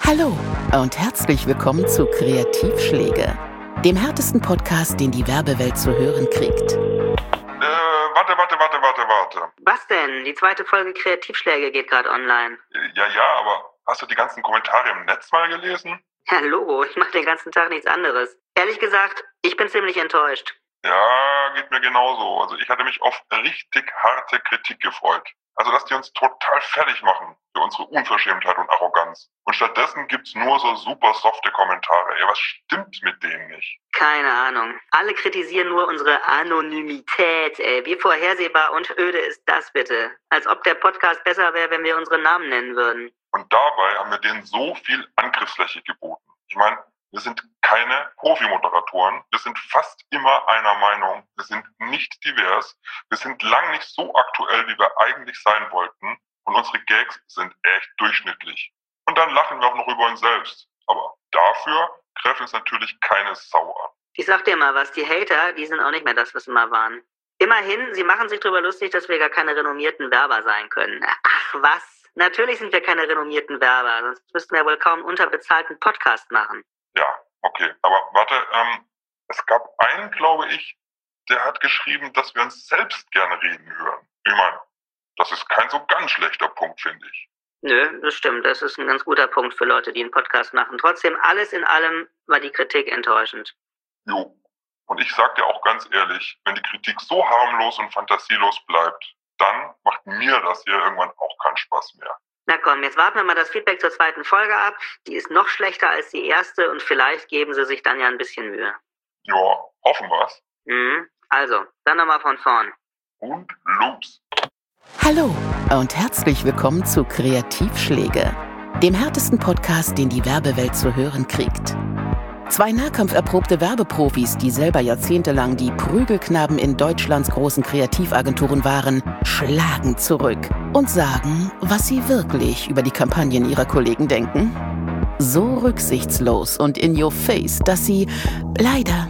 Hallo und herzlich willkommen zu Kreativschläge, dem härtesten Podcast, den die Werbewelt zu hören kriegt. Warte. Was denn? Die zweite Folge Kreativschläge geht gerade online. Ja, aber hast du die ganzen Kommentare im Netz mal gelesen? Ja, Logo, ich mache den ganzen Tag nichts anderes. Ehrlich gesagt, ich bin ziemlich enttäuscht. Ja, geht mir genauso. Also ich hatte mich auf richtig harte Kritik gefreut. Also dass die uns total fertig machen für unsere Unverschämtheit und Arroganz. Und stattdessen gibt's nur so super softe Kommentare. Ey, was stimmt mit denen nicht? Keine Ahnung. Alle kritisieren nur unsere Anonymität, ey. Wie vorhersehbar und öde ist das bitte? Als ob der Podcast besser wäre, wenn wir unsere Namen nennen würden. Und dabei haben wir denen so viel Angriffsfläche geboten. Ich meine, wir sind keine Profi-Moderatoren. Wir sind fast immer einer Meinung. Wir sind nicht divers. Wir sind lang nicht so aktuell, wie wir eigentlich sein wollten. Und unsere Gags sind echt durchschnittlich. Und dann lachen wir auch noch über uns selbst. Aber dafür greift uns natürlich keine Sau an. Ich sag dir mal was, die Hater, die sind auch nicht mehr das, was sie mal waren. Immerhin, sie machen sich darüber lustig, dass wir gar keine renommierten Werber sein können. Ach was, natürlich sind wir keine renommierten Werber, sonst müssten wir wohl kaum einen unterbezahlten Podcast machen. Ja, okay. Aber warte, es gab einen, glaube ich, der hat geschrieben, dass wir uns selbst gerne reden hören. Ich meine, das ist kein so ganz schlechter Punkt, finde ich. Nö, das stimmt. Das ist ein ganz guter Punkt für Leute, die einen Podcast machen. Trotzdem, alles in allem war die Kritik enttäuschend. Jo. Und ich sag dir auch ganz ehrlich, wenn die Kritik so harmlos und fantasielos bleibt, dann macht mir das hier irgendwann auch keinen Spaß mehr. Na komm, jetzt warten wir mal das Feedback zur zweiten Folge ab. Die ist noch schlechter als die erste und vielleicht geben sie sich dann ja ein bisschen Mühe. Ja, hoffen wir's. Also, dann nochmal von vorn. Und los. Hallo und herzlich willkommen zu Kreativschläge, dem härtesten Podcast, den die Werbewelt zu hören kriegt. Zwei nahkampferprobte Werbeprofis, die selber jahrzehntelang die Prügelknaben in Deutschlands großen Kreativagenturen waren, schlagen zurück und sagen, was sie wirklich über die Kampagnen ihrer Kollegen denken. So rücksichtslos und in your face, dass sie leider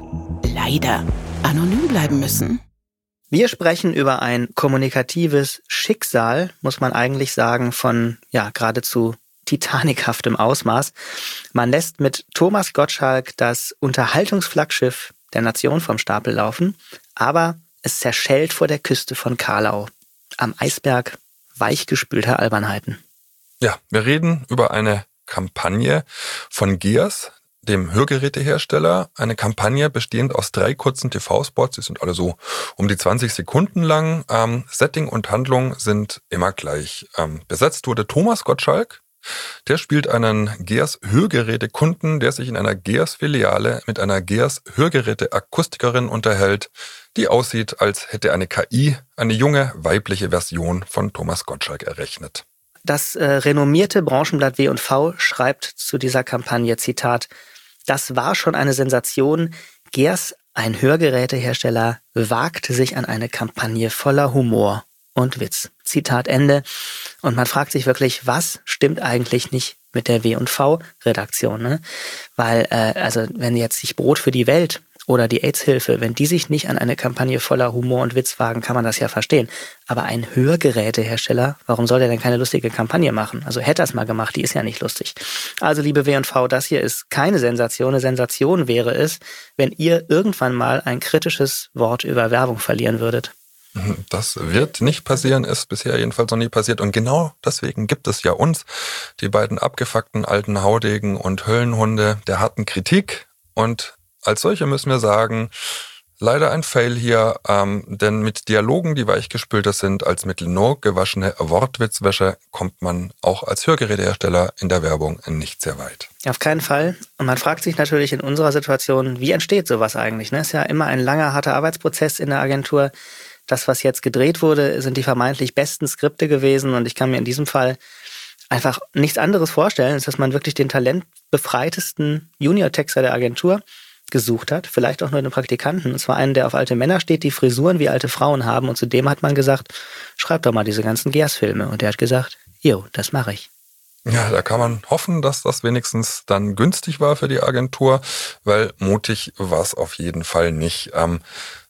anonym bleiben müssen. Wir sprechen über ein kommunikatives Schicksal, muss man eigentlich sagen, von geradezu titanikhaftem Ausmaß. Man lässt mit Thomas Gottschalk das Unterhaltungsflaggschiff der Nation vom Stapel laufen, aber es zerschellt vor der Küste von Karlau, am Eisberg weichgespülter Albernheiten. Ja, wir reden über eine Kampagne von Gears, dem Hörgerätehersteller. Eine Kampagne bestehend aus 3 kurzen TV-Spots, die sind alle so um die 20 Sekunden lang. Setting und Handlung sind immer gleich. Besetzt wurde Thomas Gottschalk. Der spielt einen Gears-Hörgerätekunden, der sich in einer Gears-Filiale mit einer Gears-Hörgeräte-Akustikerin unterhält, die aussieht, als hätte eine KI eine junge weibliche Version von Thomas Gottschalk errechnet. Das renommierte Branchenblatt W&V schreibt zu dieser Kampagne, Zitat, das war schon eine Sensation. Gears, ein Hörgerätehersteller, wagte sich an eine Kampagne voller Humor und Witz. Zitat Ende. Und man fragt sich wirklich, was stimmt eigentlich nicht mit der W&V-Redaktion? Ne? Weil, wenn jetzt sich Brot für die Welt oder die AIDS-Hilfe, wenn die sich nicht an eine Kampagne voller Humor und Witz wagen, kann man das ja verstehen. Aber ein Hörgerätehersteller, warum soll der denn keine lustige Kampagne machen? Also hätte er es mal gemacht, die ist ja nicht lustig. Also liebe W&V, das hier ist keine Sensation. Eine Sensation wäre es, wenn ihr irgendwann mal ein kritisches Wort über Werbung verlieren würdet. Das wird nicht passieren, ist bisher jedenfalls noch nie passiert. Und genau deswegen gibt es ja uns, die beiden abgefuckten alten Haudegen und Höllenhunde der harten Kritik. Und als solche müssen wir sagen, leider ein Fail hier, denn mit Dialogen, die weichgespülter sind als mit Lenore gewaschene Wortwitzwäsche, kommt man auch als Hörgerätehersteller in der Werbung nicht sehr weit. Auf keinen Fall. Und man fragt sich natürlich in unserer Situation, wie entsteht sowas eigentlich? Ne? Ist ja immer ein langer, harter Arbeitsprozess in der Agentur. Das, was jetzt gedreht wurde, sind die vermeintlich besten Skripte gewesen und ich kann mir in diesem Fall einfach nichts anderes vorstellen, als dass man wirklich den talentbefreitesten Junior-Texter der Agentur gesucht hat, vielleicht auch nur einen Praktikanten, und zwar einen, der auf alte Männer steht, die Frisuren wie alte Frauen haben, und zudem hat man gesagt, schreib doch mal diese ganzen Gears-Filme, und der hat gesagt, jo, das mache ich. Ja, da kann man hoffen, dass das wenigstens dann günstig war für die Agentur, weil mutig war es auf jeden Fall nicht.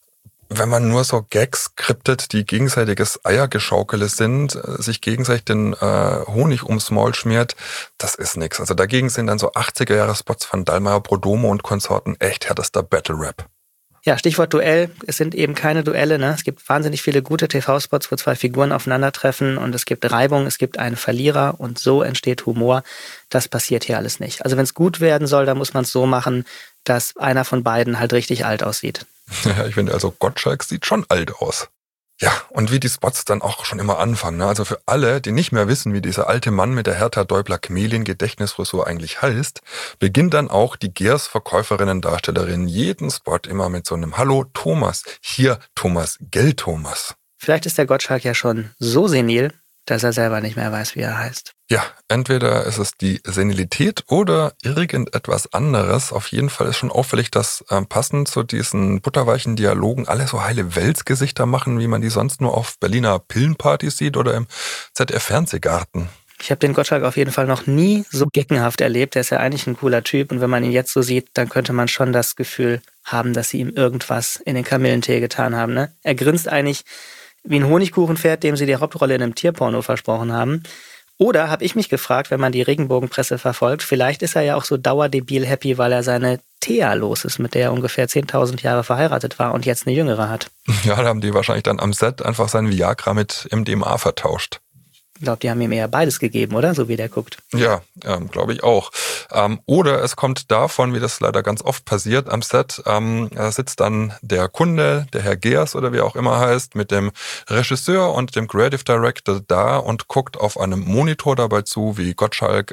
wenn man nur so Gags skriptet, die gegenseitiges Eiergeschaukele sind, sich gegenseitig den Honig ums Maul schmiert, das ist nix. Also dagegen sind dann so 80er-Jahre-Spots von Dallmayr, Prodomo und Konsorten echt härtester Battle-Rap. Ja, Stichwort Duell. Es sind eben keine Duelle, ne? Es gibt wahnsinnig viele gute TV-Spots, wo zwei Figuren aufeinandertreffen und es gibt Reibung, es gibt einen Verlierer und so entsteht Humor. Das passiert hier alles nicht. Also wenn es gut werden soll, dann muss man es so machen, dass einer von beiden halt richtig alt aussieht. Ja, ich finde also Gottschalk sieht schon alt aus. Ja, und wie die Spots dann auch schon immer anfangen. Ne? Also für alle, die nicht mehr wissen, wie dieser alte Mann mit der Hertha Däubler-Kmelin-Gedächtnisfrisur eigentlich heißt, beginnt dann auch die Gears-Verkäuferinnen-Darstellerin jeden Spot immer mit so einem Hallo Thomas, hier Thomas, gell Thomas. Vielleicht ist der Gottschalk ja schon so senil, dass er selber nicht mehr weiß, wie er heißt. Ja, entweder ist es die Senilität oder irgendetwas anderes. Auf jeden Fall ist schon auffällig, dass passend zu diesen butterweichen Dialogen alle so heile Weltsgesichter machen, wie man die sonst nur auf Berliner Pillenpartys sieht oder im ZDF-Fernsehgarten. Ich habe den Gottschalk auf jeden Fall noch nie so geckenhaft erlebt. Er ist ja eigentlich ein cooler Typ und wenn man ihn jetzt so sieht, dann könnte man schon das Gefühl haben, dass sie ihm irgendwas in den Kamillentee getan haben. Ne? Er grinst eigentlich wie ein Honigkuchenpferd, dem sie die Hauptrolle in einem Tierporno versprochen haben. Oder, habe ich mich gefragt, wenn man die Regenbogenpresse verfolgt, vielleicht ist er ja auch so dauerdebil happy, weil er seine Thea los ist, mit der er ungefähr 10.000 Jahre verheiratet war und jetzt eine jüngere hat. Ja, da haben die wahrscheinlich dann am Set einfach sein Viagra mit MDMA vertauscht. Ich glaube, die haben ihm eher beides gegeben, oder? So wie der guckt. Ja, glaube ich auch. Oder es kommt davon, wie das leider ganz oft passiert am Set, da sitzt dann der Kunde, der Herr Geers oder wie auch immer heißt, mit dem Regisseur und dem Creative Director da und guckt auf einem Monitor dabei zu, wie Gottschalk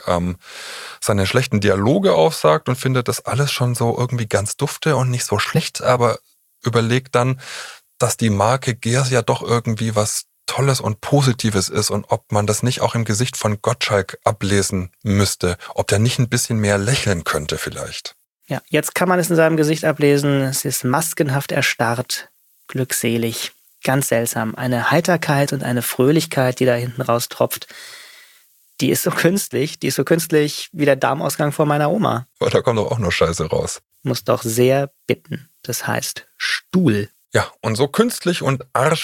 seine schlechten Dialoge aufsagt und findet das alles schon so irgendwie ganz dufte und nicht so schlecht, aber überlegt dann, dass die Marke Geers ja doch irgendwie was Tolles und Positives ist und ob man das nicht auch im Gesicht von Gottschalk ablesen müsste, ob der nicht ein bisschen mehr lächeln könnte vielleicht. Ja, jetzt kann man es in seinem Gesicht ablesen. Es ist maskenhaft erstarrt, glückselig, ganz seltsam. Eine Heiterkeit und eine Fröhlichkeit, die da hinten raus tropft. Die ist so künstlich wie der Darmausgang von meiner Oma. Aber da kommt doch auch nur Scheiße raus. Muss doch sehr bitten. Das heißt Stuhl. Ja, und so künstlich und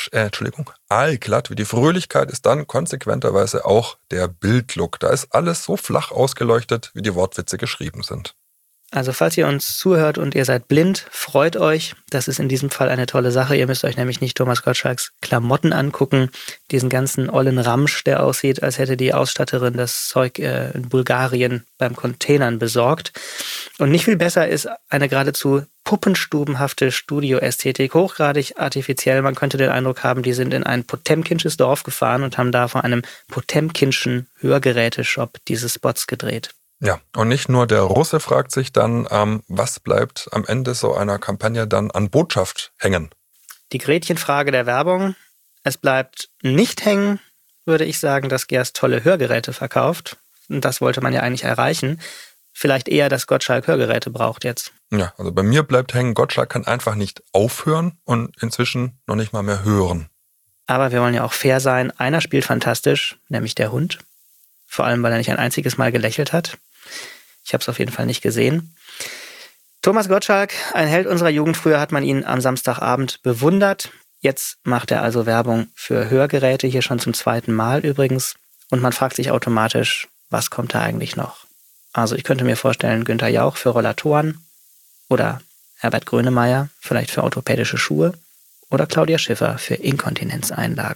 aalglatt wie die Fröhlichkeit ist dann konsequenterweise auch der Bildlook. Da ist alles so flach ausgeleuchtet, wie die Wortwitze geschrieben sind. Also falls ihr uns zuhört und ihr seid blind, freut euch. Das ist in diesem Fall eine tolle Sache. Ihr müsst euch nämlich nicht Thomas Gottschalks Klamotten angucken. Diesen ganzen ollen Ramsch, der aussieht, als hätte die Ausstatterin das Zeug in Bulgarien beim Containern besorgt. Und nicht viel besser ist eine geradezu puppenstubenhafte Studioästhetik, hochgradig artifiziell. Man könnte den Eindruck haben, die sind in ein potemkinsches Dorf gefahren und haben da vor einem potemkinschen Hörgeräteshop diese Spots gedreht. Ja, und nicht nur der Russe fragt sich dann, was bleibt am Ende so einer Kampagne dann an Botschaft hängen? Die Gretchenfrage der Werbung. Es bleibt nicht hängen, würde ich sagen, dass Geers tolle Hörgeräte verkauft. Und das wollte man ja eigentlich erreichen. Vielleicht eher, dass Gottschalk Hörgeräte braucht jetzt. Ja, also bei mir bleibt hängen, Gottschalk kann einfach nicht aufhören und inzwischen noch nicht mal mehr hören. Aber wir wollen ja auch fair sein. Einer spielt fantastisch, nämlich der Hund. Vor allem, weil er nicht ein einziges Mal gelächelt hat. Ich habe es auf jeden Fall nicht gesehen. Thomas Gottschalk, ein Held unserer Jugend. Früher hat man ihn am Samstagabend bewundert. Jetzt macht er also Werbung für Hörgeräte, hier schon zum 2. Mal übrigens. Und man fragt sich automatisch, was kommt da eigentlich noch? Also ich könnte mir vorstellen, Günther Jauch für Rollatoren oder Herbert Grönemeyer vielleicht für orthopädische Schuhe oder Claudia Schiffer für Inkontinenzeinlagen.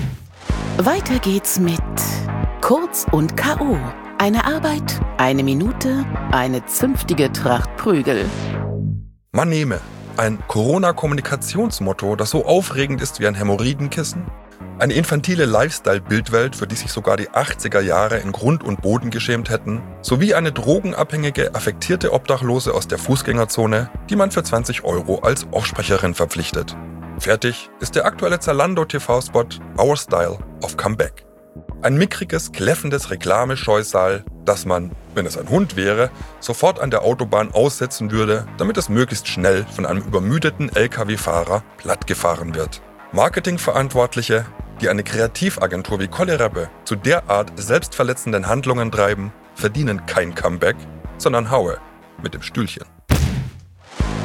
Weiter geht's mit Kurz und K.O. Eine Arbeit, eine Minute, eine zünftige Tracht Prügel. Man nehme ein Corona-Kommunikationsmotto, das so aufregend ist wie ein Hämorrhoidenkissen, eine infantile Lifestyle-Bildwelt, für die sich sogar die 80er Jahre in Grund und Boden geschämt hätten, sowie eine drogenabhängige, affektierte Obdachlose aus der Fußgängerzone, die man für 20 € als Offsprecherin verpflichtet. Fertig ist der aktuelle Zalando-TV-Spot Our Style of Comeback. Ein mickriges, kläffendes Reklamescheusal, das man, wenn es ein Hund wäre, sofort an der Autobahn aussetzen würde, damit es möglichst schnell von einem übermüdeten LKW-Fahrer plattgefahren wird. Marketingverantwortliche, die eine Kreativagentur wie Kolle Rappe zu derart selbstverletzenden Handlungen treiben, verdienen kein Comeback, sondern Haue mit dem Stühlchen.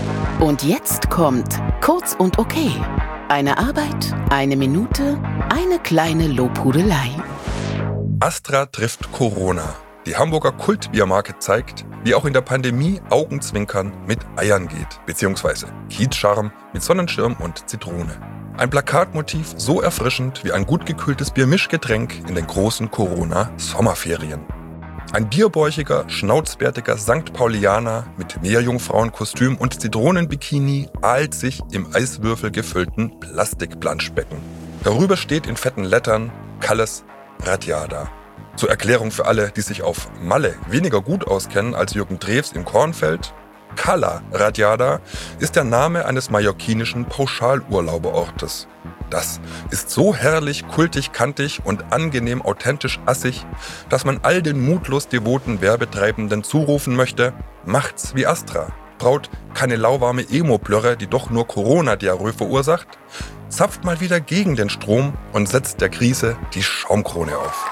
Und jetzt kommt Kurz und Okay. Eine Arbeit, eine Minute, eine kleine Lobhudelei. Astra trifft Corona. Die Hamburger Kultbiermarke zeigt, wie auch in der Pandemie Augenzwinkern mit Eiern geht, beziehungsweise Kiezscharm mit Sonnenschirm und Zitrone. Ein Plakatmotiv so erfrischend wie ein gut gekühltes Biermischgetränk in den großen Corona-Sommerferien. Ein bierbäuchiger, schnauzbärtiger St. Paulianer mit Meerjungfrauenkostüm und Zitronenbikini ahlt sich im Eiswürfel gefüllten Plastikplanschbecken. Darüber steht in fetten Lettern Kalles Radiada. Zur Erklärung für alle, die sich auf Malle weniger gut auskennen als Jürgen Drews im Kornfeld: Cala Radiada ist der Name eines mallorquinischen Pauschalurlauberortes. Das ist so herrlich, kultig, kantig und angenehm authentisch assig, dass man all den mutlos devoten Werbetreibenden zurufen möchte: Macht's wie Astra, braut keine lauwarme Emo-Plörre, die doch nur Corona-Diarrhoe verursacht, zapft mal wieder gegen den Strom und setzt der Krise die Schaumkrone auf.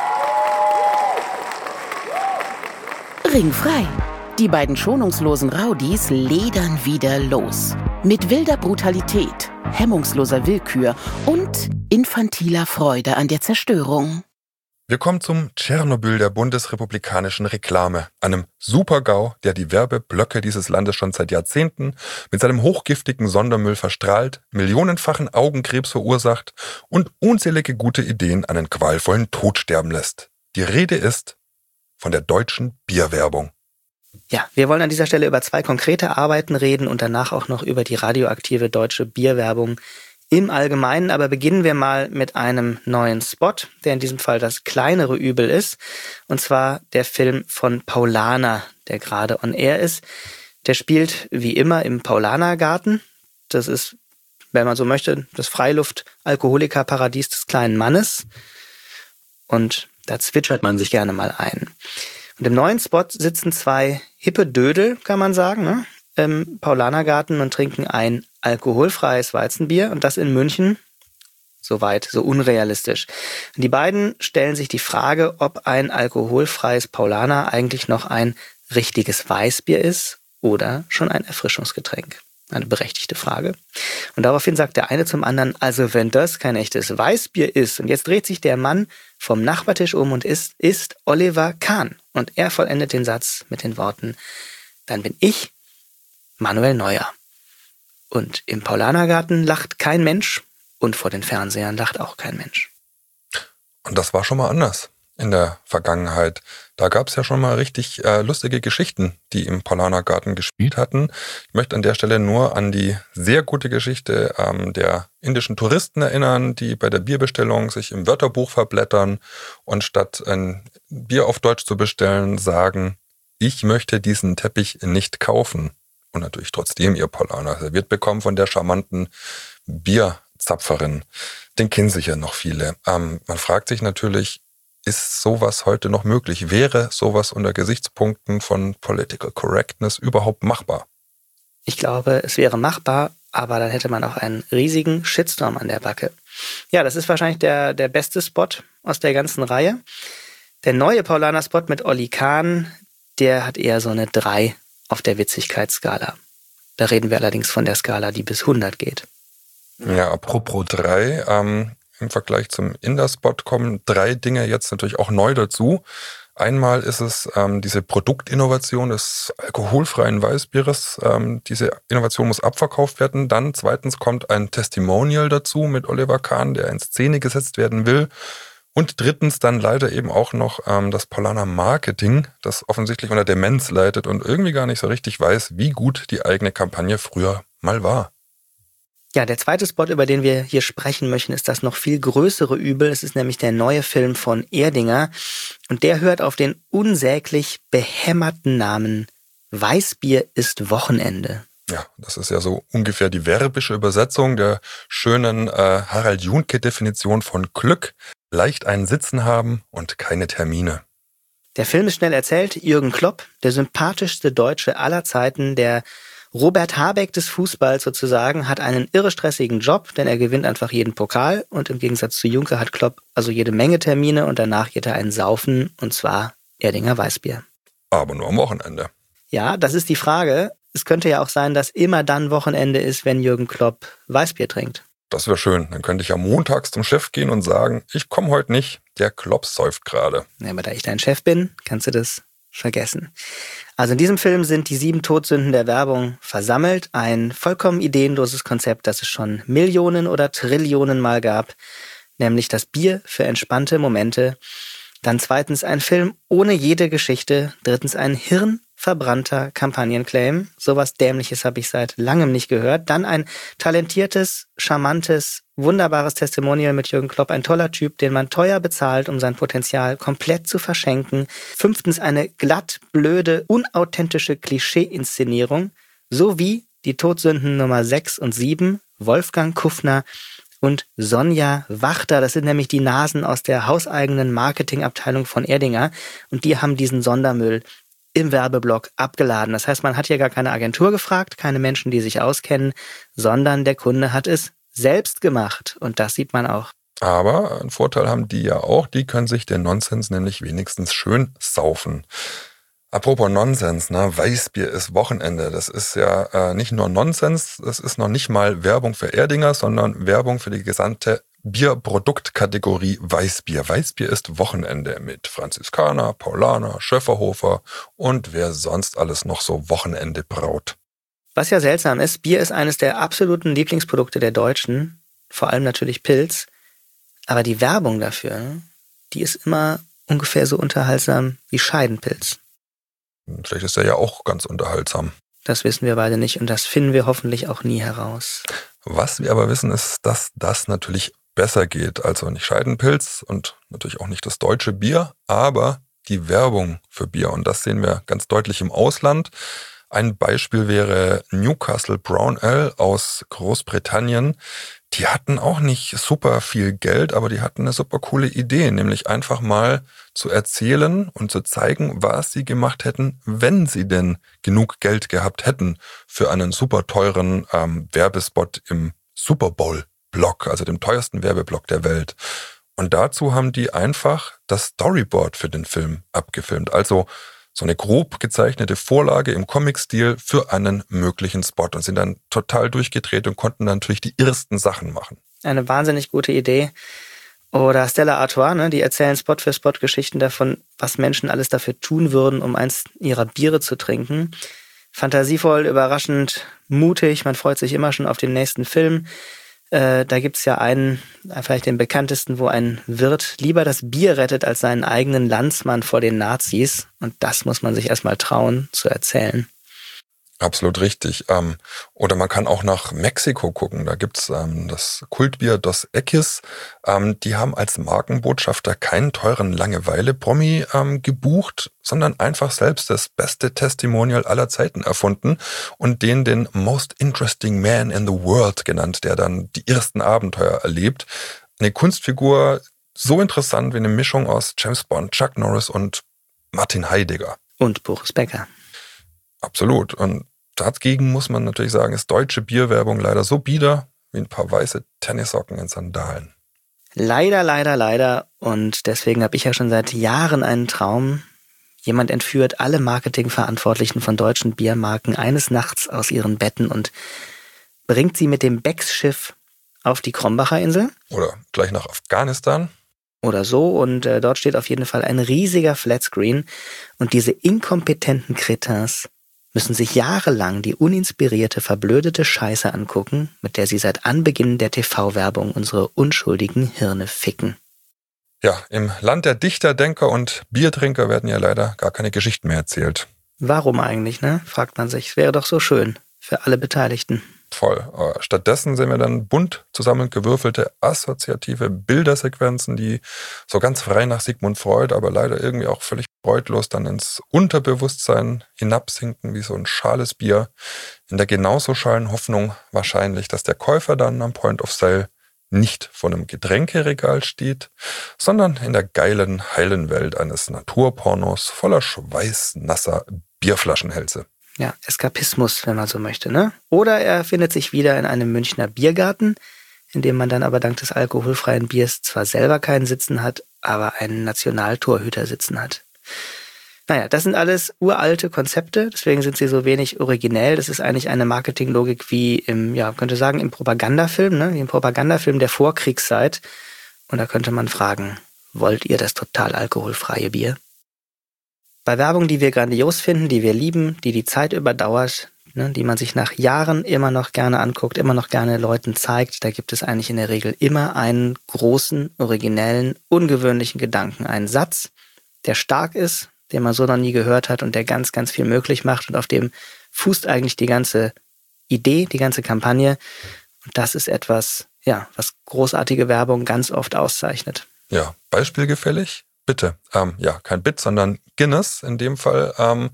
Ringfrei. Die beiden schonungslosen Rowdies ledern wieder los. Mit wilder Brutalität, hemmungsloser Willkür und infantiler Freude an der Zerstörung. Wir kommen zum Tschernobyl der bundesrepublikanischen Reklame, einem Super-GAU, der die Werbeblöcke dieses Landes schon seit Jahrzehnten mit seinem hochgiftigen Sondermüll verstrahlt, millionenfachen Augenkrebs verursacht und unzählige gute Ideen einen qualvollen Tod sterben lässt. Die Rede ist von der deutschen Bierwerbung. Ja, wir wollen an dieser Stelle über 2 konkrete Arbeiten reden und danach auch noch über die radioaktive deutsche Bierwerbung im Allgemeinen. Aber beginnen wir mal mit einem neuen Spot, der in diesem Fall das kleinere Übel ist. Und zwar der Film von Paulaner, der gerade on air ist. Der spielt wie immer im Paulanergarten. Das ist, wenn man so möchte, das Freiluft-Alkoholiker-Paradies des kleinen Mannes. Und da zwitschert man sich gerne mal ein. Und im neuen Spot sitzen 2 hippe Dödel, kann man sagen, ne, im Paulanergarten und trinken ein alkoholfreies Weizenbier. Und das in München. Soweit, so unrealistisch. Und die beiden stellen sich die Frage, ob ein alkoholfreies Paulaner eigentlich noch ein richtiges Weißbier ist oder schon ein Erfrischungsgetränk. Eine berechtigte Frage. Und daraufhin sagt der eine zum anderen: Also wenn das kein echtes Weißbier ist. Und jetzt dreht sich der Mann vom Nachbartisch um und ist Oliver Kahn. Und er vollendet den Satz mit den Worten: Dann bin ich Manuel Neuer. Und im Paulanergarten lacht kein Mensch und vor den Fernsehern lacht auch kein Mensch. Und das war schon mal anders in der Vergangenheit. Da gab es ja schon mal richtig lustige Geschichten, die im Paulanergarten gespielt hatten. Ich möchte an der Stelle nur an die sehr gute Geschichte der indischen Touristen erinnern, die bei der Bierbestellung sich im Wörterbuch verblättern und statt ein Bier auf Deutsch zu bestellen, sagen: Ich möchte diesen Teppich nicht kaufen. Und natürlich trotzdem ihr Paulaner serviert bekommen von der charmanten Bierzapferin. Den kennen sicher noch viele. Man fragt sich natürlich, ist sowas heute noch möglich? Wäre sowas unter Gesichtspunkten von Political Correctness überhaupt machbar? Ich glaube, es wäre machbar, aber dann hätte man auch einen riesigen Shitstorm an der Backe. Ja, das ist wahrscheinlich der beste Spot aus der ganzen Reihe. Der neue Paulaner-Spot mit Olli Kahn, der hat eher so eine 3 auf der Witzigkeitsskala. Da reden wir allerdings von der Skala, die bis 100 geht. Ja, apropos 3, im Vergleich zum Inderspot kommen 3 Dinge jetzt natürlich auch neu dazu. Einmal ist es diese Produktinnovation des alkoholfreien Weißbieres. Diese Innovation muss abverkauft werden. Dann zweitens kommt ein Testimonial dazu mit Oliver Kahn, der in Szene gesetzt werden will. Und drittens dann leider eben auch noch das Paulaner Marketing, das offensichtlich unter Demenz leidet und irgendwie gar nicht so richtig weiß, wie gut die eigene Kampagne früher mal war. Ja, der zweite Spot, über den wir hier sprechen möchten, ist das noch viel größere Übel. Es ist nämlich der neue Film von Erdinger. Und der hört auf den unsäglich behämmerten Namen Weißbier ist Wochenende. Ja, das ist ja so ungefähr die verbische Übersetzung der schönen Harald Juhnke-Definition von Glück. Leicht einen Sitzen haben und keine Termine. Der Film ist schnell erzählt. Jürgen Klopp, der sympathischste Deutsche aller Zeiten, der Robert Habeck des Fußballs sozusagen, hat einen irre stressigen Job, denn er gewinnt einfach jeden Pokal. Und im Gegensatz zu Juhnke hat Klopp also jede Menge Termine und danach geht er einen saufen, und zwar Erdinger Weißbier. Aber nur am Wochenende. Ja, das ist die Frage. es könnte ja auch sein, dass immer dann Wochenende ist, wenn Jürgen Klopp Weißbier trinkt. Das wäre schön. Dann könnte ich ja montags zum Chef gehen und sagen, ich komme heute nicht, der Klopp säuft gerade. Ja, aber da ich dein Chef bin, kannst du das vergessen. Also in diesem Film sind die 7 Todsünden der Werbung versammelt. Ein vollkommen ideenloses Konzept, das es schon Millionen oder Trillionen Mal gab. Nämlich das Bier für entspannte Momente. Dann zweitens ein Film ohne jede Geschichte. Drittens ein hirnverbrannter Kampagnenclaim. Sowas Dämliches habe ich seit langem nicht gehört. Dann ein talentiertes, charmantes, wunderbares Testimonial mit Jürgen Klopp. Ein toller Typ, den man teuer bezahlt, um sein Potenzial komplett zu verschenken. 5. eine glatt, blöde, unauthentische Klischee-Inszenierung. Sowie die Todsünden Nummer 6 und 7, Wolfgang Kuffner und Sonja Wachter. Das sind nämlich die Nasen aus der hauseigenen Marketingabteilung von Erdinger. Und die haben diesen Sondermüll im Werbeblock abgeladen. Das heißt, man hat hier gar keine Agentur gefragt, keine Menschen, die sich auskennen, sondern der Kunde hat es selbst gemacht. Und das sieht man auch. Aber einen Vorteil haben die ja auch, die können sich den Nonsens nämlich wenigstens schön saufen. Apropos Nonsens, ne? Weißbier ist Wochenende. Das ist ja nicht nur Nonsens, das ist noch nicht mal Werbung für Erdinger, sondern Werbung für die gesamte Bierproduktkategorie Weißbier. Weißbier ist Wochenende mit Franziskaner, Paulaner, Schöfferhofer und wer sonst alles noch so Wochenende braut. Was ja seltsam ist, Bier ist eines der absoluten Lieblingsprodukte der Deutschen, vor allem natürlich Pils. Aber die Werbung dafür, die ist immer ungefähr so unterhaltsam wie Scheidenpilz. Vielleicht ist er ja auch ganz unterhaltsam. Das wissen wir beide nicht und das finden wir hoffentlich auch nie heraus. Was wir aber wissen, ist, dass das natürlich besser geht. Also nicht Scheidenpilz und natürlich auch nicht das deutsche Bier, aber die Werbung für Bier. Und das sehen wir ganz deutlich im Ausland. Ein Beispiel wäre Newcastle Brown Ale aus Großbritannien. Die hatten auch nicht super viel Geld, aber die hatten eine super coole Idee, nämlich einfach mal zu erzählen und zu zeigen, was sie gemacht hätten, wenn sie denn genug Geld gehabt hätten für einen super teuren Werbespot im Super Bowl-Block, also dem teuersten Werbeblock der Welt. Und dazu haben die einfach das Storyboard für den Film abgefilmt. Also so eine grob gezeichnete Vorlage im Comic-Stil für einen möglichen Spot und sind dann total durchgedreht und konnten dann natürlich die ersten Sachen machen. Eine wahnsinnig gute Idee. Oder Stella Artois, ne, die erzählen Spot für Spot Geschichten davon, was Menschen alles dafür tun würden, um eins ihrer Biere zu trinken. Fantasievoll, überraschend, mutig, man freut sich immer schon auf den nächsten Film. Da gibt's ja einen, vielleicht den bekanntesten, wo ein Wirt lieber das Bier rettet als seinen eigenen Landsmann vor den Nazis. Und das muss man sich erstmal trauen zu erzählen. Absolut richtig. Oder man kann auch nach Mexiko gucken. Da gibt's das Kultbier Dos Equis. Die haben als Markenbotschafter keinen teuren Langeweile-Promi gebucht, sondern einfach selbst das beste Testimonial aller Zeiten erfunden und den Most Interesting Man in the World genannt, der dann die ersten Abenteuer erlebt. Eine Kunstfigur so interessant wie eine Mischung aus James Bond, Chuck Norris und Martin Heidegger. Und Boris Becker. Absolut. Und dagegen muss man natürlich sagen, ist deutsche Bierwerbung leider so bieder wie ein paar weiße Tennissocken in Sandalen. Leider, leider, leider. Und deswegen habe ich ja schon seit Jahren einen Traum. Jemand entführt alle Marketingverantwortlichen von deutschen Biermarken eines Nachts aus ihren Betten und bringt sie mit dem Becks-Schiff auf die Krombacher Insel. Oder gleich nach Afghanistan. Oder so. Und dort steht auf jeden Fall ein riesiger Flatscreen. Und diese inkompetenten Kretins müssen sich jahrelang die uninspirierte, verblödete Scheiße angucken, mit der sie seit Anbeginn der TV-Werbung unsere unschuldigen Hirne ficken. Ja, im Land der Dichter, Denker und Biertrinker werden ja leider gar keine Geschichten mehr erzählt. Warum eigentlich, ne? Fragt man sich. Es wäre doch so schön für alle Beteiligten. Voll. Stattdessen sehen wir dann bunt zusammengewürfelte assoziative Bildersequenzen, die so ganz frei nach Sigmund Freud, aber leider irgendwie auch völlig freudlos dann ins Unterbewusstsein hinabsinken wie so ein schales Bier, in der genauso schalen Hoffnung wahrscheinlich, dass der Käufer dann am Point of Sale nicht vor einem Getränkeregal steht, sondern in der geilen, heilen Welt eines Naturpornos voller schweißnasser Bierflaschenhälse. Ja, Eskapismus, wenn man so möchte, ne? Oder er findet sich wieder in einem Münchner Biergarten, in dem man dann aber dank des alkoholfreien Biers zwar selber keinen Sitzen hat, aber einen Nationaltorhüter sitzen hat. Naja, das sind alles uralte Konzepte, deswegen sind sie so wenig originell. Das ist eigentlich eine Marketinglogik wie im Propagandafilm, ne? Wie im Propagandafilm der Vorkriegszeit. Und da könnte man fragen, wollt ihr das total alkoholfreie Bier? Bei Werbung, die wir grandios finden, die wir lieben, die Zeit überdauert, ne, die man sich nach Jahren immer noch gerne anguckt, immer noch gerne Leuten zeigt, da gibt es eigentlich in der Regel immer einen großen, originellen, ungewöhnlichen Gedanken. Einen Satz, der stark ist, den man so noch nie gehört hat und der ganz, ganz viel möglich macht und auf dem fußt eigentlich die ganze Idee, die ganze Kampagne. Und das ist etwas, ja, was großartige Werbung ganz oft auszeichnet. Ja, beispielgefällig? Bitte. Kein Bit, sondern Guinness in dem Fall.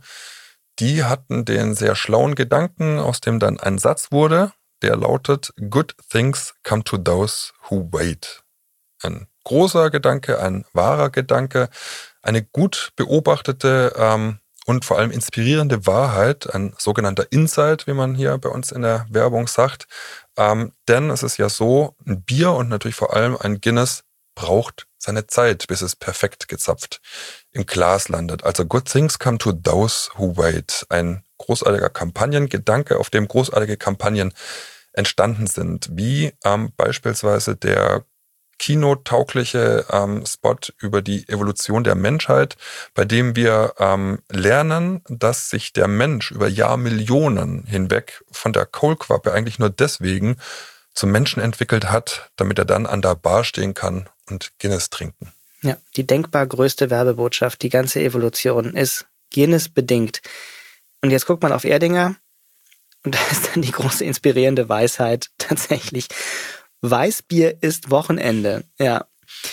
Die hatten den sehr schlauen Gedanken, aus dem dann ein Satz wurde, der lautet, Good things come to those who wait. Ein großer Gedanke, ein wahrer Gedanke, eine gut beobachtete und vor allem inspirierende Wahrheit, ein sogenannter Insight, wie man hier bei uns in der Werbung sagt. Denn es ist ja so, ein Bier und natürlich vor allem ein Guinness braucht seine Zeit, bis es perfekt gezapft im Glas landet. Also good things come to those who wait. Ein großartiger Kampagnengedanke, auf dem großartige Kampagnen entstanden sind, wie beispielsweise der kinotaugliche Spot über die Evolution der Menschheit, bei dem wir lernen, dass sich der Mensch über Jahrmillionen hinweg von der Kaulquappe eigentlich nur deswegen zum Menschen entwickelt hat, damit er dann an der Bar stehen kann und Guinness trinken. Ja, die denkbar größte Werbebotschaft, die ganze Evolution ist Guinness bedingt. Und jetzt guckt man auf Erdinger und da ist dann die große inspirierende Weisheit tatsächlich, Weißbier ist Wochenende. Ja.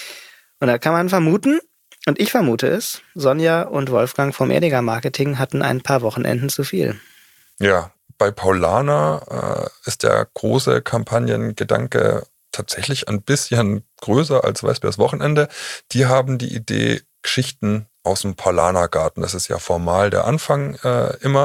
Und da kann man vermuten, und ich vermute es, Sonja und Wolfgang vom Erdinger Marketing hatten ein paar Wochenenden zu viel. Ja, bei Paulaner ist der große Kampagnengedanke tatsächlich ein bisschen größer als Weißbiers Wochenende. Die haben die Idee Geschichten aus dem Paulanergarten. Das ist ja formal der Anfang immer.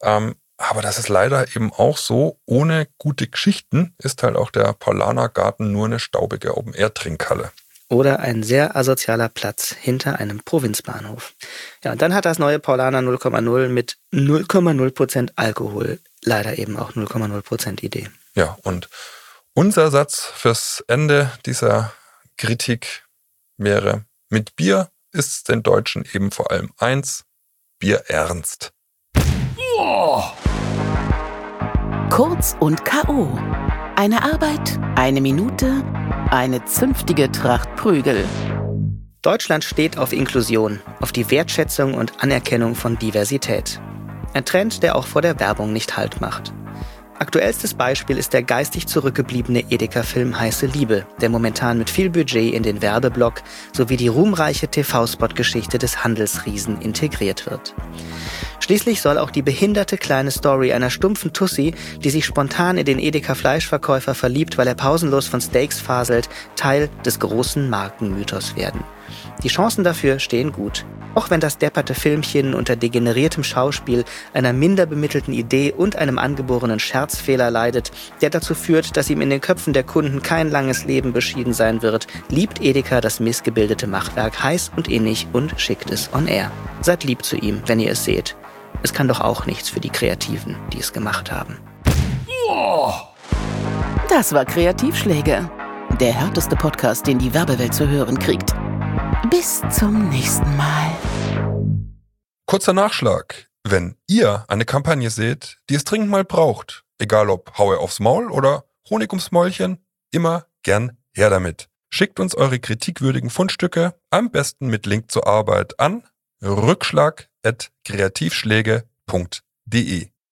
Aber das ist leider eben auch so, ohne gute Geschichten ist halt auch der Paulanergarten nur eine staubige Open-Air-Trinkhalle. Oder ein sehr asozialer Platz hinter einem Provinzbahnhof. Ja, und dann hat das neue Paulaner 0,0 mit 0,0% Alkohol leider eben auch 0,0% Idee. Ja, und unser Satz fürs Ende dieser Kritik wäre, mit Bier ist es den Deutschen eben vor allem eins, Bier ernst. Oh. Kurz und K.O. Eine Arbeit, eine Minute, eine zünftige Tracht Prügel. Deutschland steht auf Inklusion, auf die Wertschätzung und Anerkennung von Diversität. Ein Trend, der auch vor der Werbung nicht Halt macht. Aktuellstes Beispiel ist der geistig zurückgebliebene Edeka-Film Heiße Liebe, der momentan mit viel Budget in den Werbeblock sowie die ruhmreiche TV-Spot-Geschichte des Handelsriesen integriert wird. Schließlich soll auch die behinderte kleine Story einer stumpfen Tussi, die sich spontan in den Edeka-Fleischverkäufer verliebt, weil er pausenlos von Steaks faselt, Teil des großen Markenmythos werden. Die Chancen dafür stehen gut. Auch wenn das depperte Filmchen unter degeneriertem Schauspiel, einer minder bemittelten Idee und einem angeborenen Scherzfehler leidet, der dazu führt, dass ihm in den Köpfen der Kunden kein langes Leben beschieden sein wird, liebt Edeka das missgebildete Machwerk heiß und innig und schickt es on air. Seid lieb zu ihm, wenn ihr es seht. Es kann doch auch nichts für die Kreativen, die es gemacht haben. Das war Kreativschläge. Der härteste Podcast, den die Werbewelt zu hören kriegt. Bis zum nächsten Mal. Kurzer Nachschlag. Wenn ihr eine Kampagne seht, die es dringend mal braucht, egal ob Haue aufs Maul oder Honig ums Mäulchen, immer gern her damit. Schickt uns eure kritikwürdigen Fundstücke, am besten mit Link zur Arbeit an rückschlag@kreativschläge.de.